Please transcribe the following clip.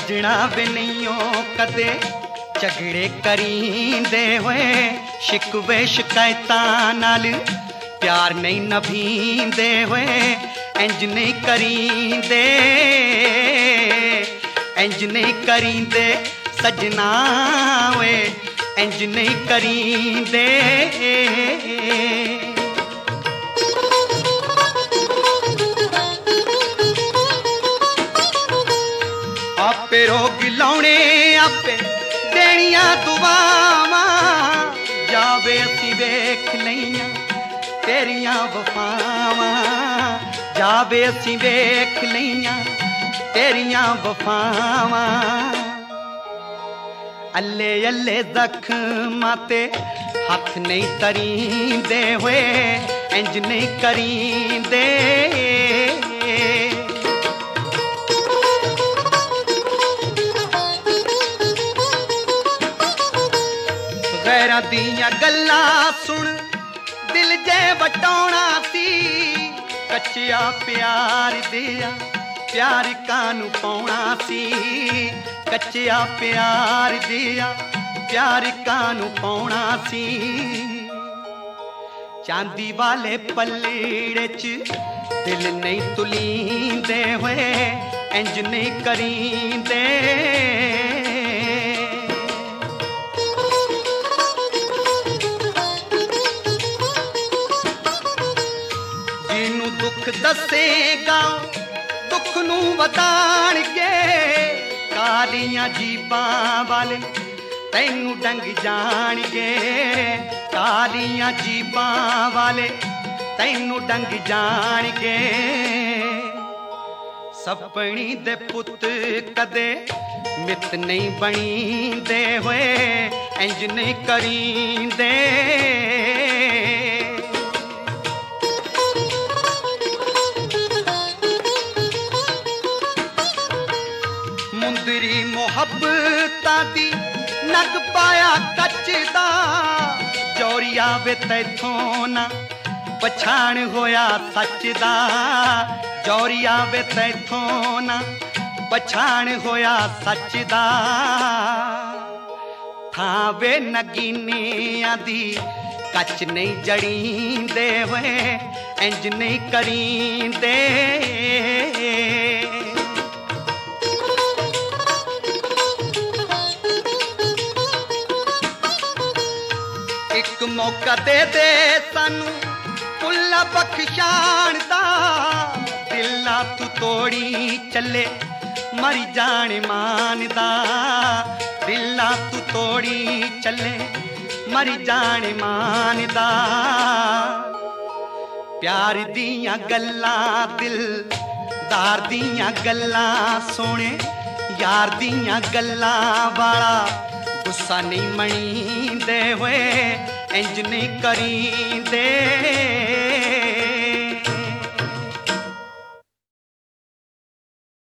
सजना वे नहीं कदे झगड़े करींदे होए शिकवे शिकायतां नाल प्यार नहीं नभींदे होए इंज नहीं करींदे इंज नहीं करींदे सजना वे इंज नहीं करींदे आपे रोग लाउणे आपे देनियां दुआवां जावे असीं वेख लईयां तेरियां वफावां जावे असीं वेख लईयां तेरियां वफावां अल्ले अल्ले जख्मां ते हथ नहीं तरींदे होए इंज नहीं करींदे गैरां दियां गल्लां सुन दिल जे वटाउणा सी कच्चिया प्यार दिया प्यार कानू पाउणा सी कच्चिया प्यार दिया प्यार कानू पाउणा सी चांदी वाले पल्लेड़े च दिल नहीं तुलींदे होए इंज नहीं करींदे जिन्नू दुख दसेगा दुख नू वधाणगे कालियां जीबां वाले तैनू डंग जाणगे कालियां जीबां वाले तैनू डंग जाणगे सपनी दे पुत कदे मित नहीं बणींदे होए इंज नहीं करींदे मुंदरी मुहब्बतां दी नग पाया कच्चदा चोरिया वे तैथों ना पछाण होया सच दा चोरिया वे तैथों ना पछाण होया सच दा थावे नगीनियां दी कच नहीं जड़ींदे होए इंज नहीं करींदे एक मौका दे दे सानू पुल्ला बख्शाण दा दिला तू तोड़ी चले मरी जाने मानदा दिला तू तोड़ी चले मरी जाने मानदा प्यार दियां गल्लां दिलदार दियां गल्लां सोने यार दियां गल्लां वाला गुस्सा नहीं मणींदे होए इंज नहीं करींदे